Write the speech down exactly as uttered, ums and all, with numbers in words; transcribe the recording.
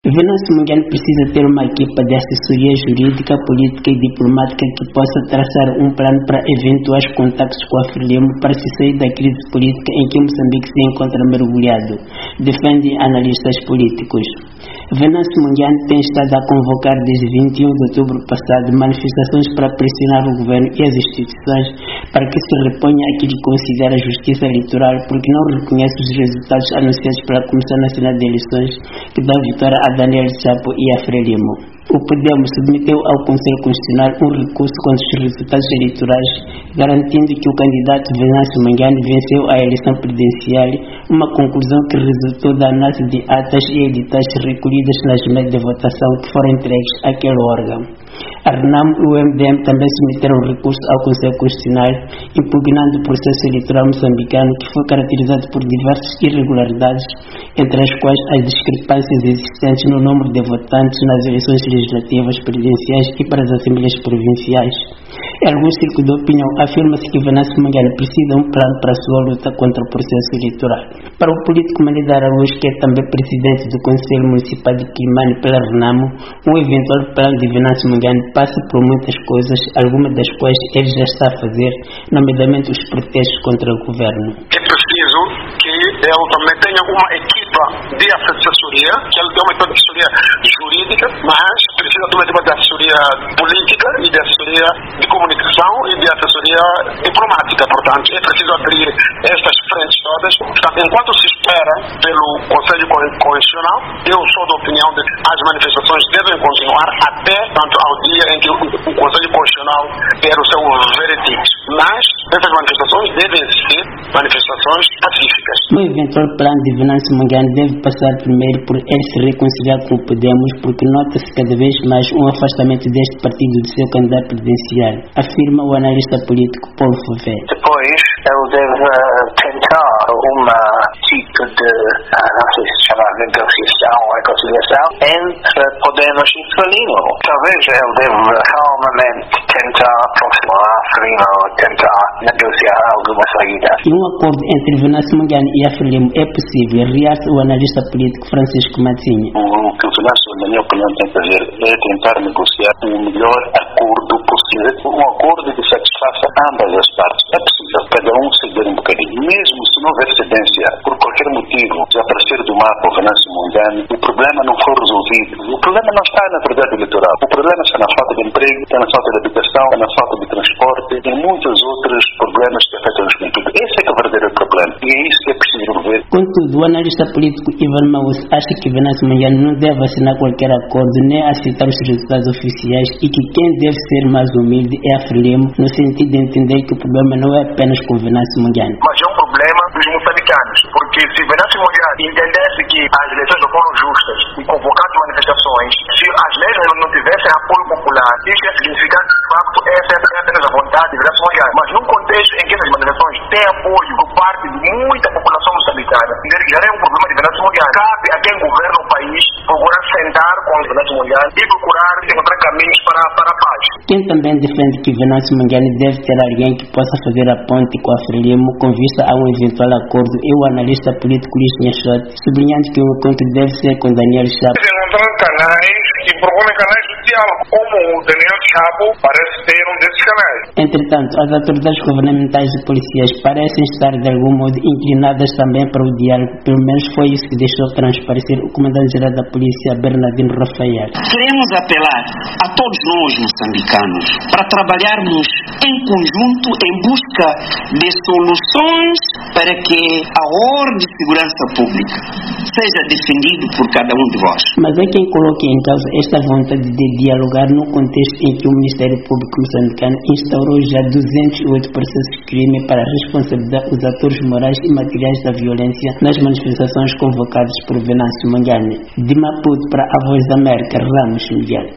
Venâncio Mondlane precisa ter uma equipa de assessoria jurídica, política e diplomática que possa traçar um plano para eventuais contactos com a Frelimo para se sair da crise política em que Moçambique se encontra mergulhado, defendem analistas políticos. Venâncio Mondlane tem estado a convocar desde vinte e um de outubro passado manifestações para pressionar o governo e as instituições para que se reponha aquilo que considera a justiça eleitoral, porque não reconhece os resultados anunciados pela Comissão Nacional de Eleições que dá vitória a Daniel Chapo e a Frelimo. O Podemos submeteu ao Conselho Constitucional um recurso contra os resultados eleitorais, garantindo que o candidato Venâncio Mondlane venceu a eleição presidencial, uma conclusão que resultou da análise de atas e editais recolhidas nas meias de votação que foram entregues àquele órgão. A RENAMO e o M D M também submeteram um recurso ao Conselho Constitucional, impugnando o processo eleitoral moçambicano, que foi caracterizado por diversas irregularidades, entre as quais as discrepâncias existentes no número de votantes nas eleições legislativas, presidenciais e para as assembleias provinciais. Em algum círculo de opinião, afirma-se que Venâncio Mondlane precisa de um plano para a sua luta contra o processo eleitoral. Para o político Manida Araújo, que é também presidente do Conselho Municipal de Quilimane pela RENAMO, um eventual plano de Venâncio Mondlane passa por muitas coisas, algumas das quais ele já está a fazer, nomeadamente os protestos contra o governo. É preciso que ele também tenha uma equipa de assessoria, que ele tenha uma equipa de assessoria jurídica, mas precisa também de uma assessoria política e de assessoria de comunicação e de assessoria diplomática. Portanto, é preciso abrir estas frentes todas. Portanto, enquanto se espera pelo Conselho Constitucional, eu sou da opinião de que as manifestações devem continuar até tanto ao dia em que o, o Conselho Constitucional der o seu veredicto. Mas essas manifestações devem ser manifestações pacíficas. O eventual plano de Venâncio Mondlane deve passar primeiro por ele se reconciliar com o Podemos, porque nota-se cada vez mais um afastamento deste partido de seu candidato presidencial, afirma o analista político Paulo Fové. Depois, ele deve tentar uma tipo de, não sei se chamar negociação ou reconciliação, entre Podemos e Frelimo. Talvez ele deve calmamente tentar aproximar a Frelimo, tentar negociar alguma saída. E um acordo entre Venâncio Mondlane e a Frelimo é possível, realça o analista político Francisco Matzinha. O que o Venâncio, na minha opinião, tem que fazer é tentar negociar o melhor acordo possível, um acordo que satisfaça ambas as partes. É possível cada um ceder um bocadinho, mesmo se não houver cedência, por qualquer motivo, desaparecer do mapa o Venâncio Mondlane, o problema não for resolvido. O problema não está na verdade eleitoral, o problema está na falta de emprego, está na falta de habitação, está na falta de transporte, e muitos outros problemas que afetam a juventude. Esse é que é o verdadeiro problema, e é isso que é preciso resolver. Contudo, o analista político Ivan Maus acha que Venâncio Mondlane não deve assinar qualquer acordo nem aceitar os resultados oficiais, e que quem deve ser mais humilde é a Frelimo, no sentido de entender que o problema não é apenas com Venâncio Mondlane. Mas é um problema dos moçambicanos, porque se Venâncio Mondlane entendesse que as eleições não foram justas e convocasse manifestações, se as leis não tivessem apoio popular, isso ia significar que, de facto, essa é apenas a vontade de Venâncio Mondlane. Mas num contexto em que essas manifestações têm apoio por parte de muita população moçambicana, já é um problema de Venâncio Mondlane. Cabe a quem governa o país procurar sentar com o Venâncio Mondlane e procurar encontrar caminhos para, para a paz. Quem também defende que Venâncio Mondlane deve ter alguém que possa fazer a ponte com a Frelimo com vista a um eventual acordo é o analista político Luís Nhachot, sublinhando que o encontro deve ser com Daniel Chapo. Encontrar canais que propõem canais de diálogo, como o Daniel Chapo parece ter um desses canais. Entretanto, as autoridades governamentais e policiais parecem estar de algum modo inclinadas também para o diálogo, pelo menos foi isso que deixou transparecer o comandante-geral da polícia, Bernardino Rafael. Queremos apelar a todos nós moçambicanos para trabalharmos em conjunto em busca de soluções para que a ordem de segurança pública seja defendido por cada um de vós. Mas é quem coloca em causa esta vontade de dialogar no contexto em que o Ministério Público moçambicano instaurou já duzentos e oito processos de crime para responsabilizar os atores morais e materiais da violência nas manifestações convocadas por Venâncio Mondlane. De Maputo para a Voz da América, Ramos Miguel.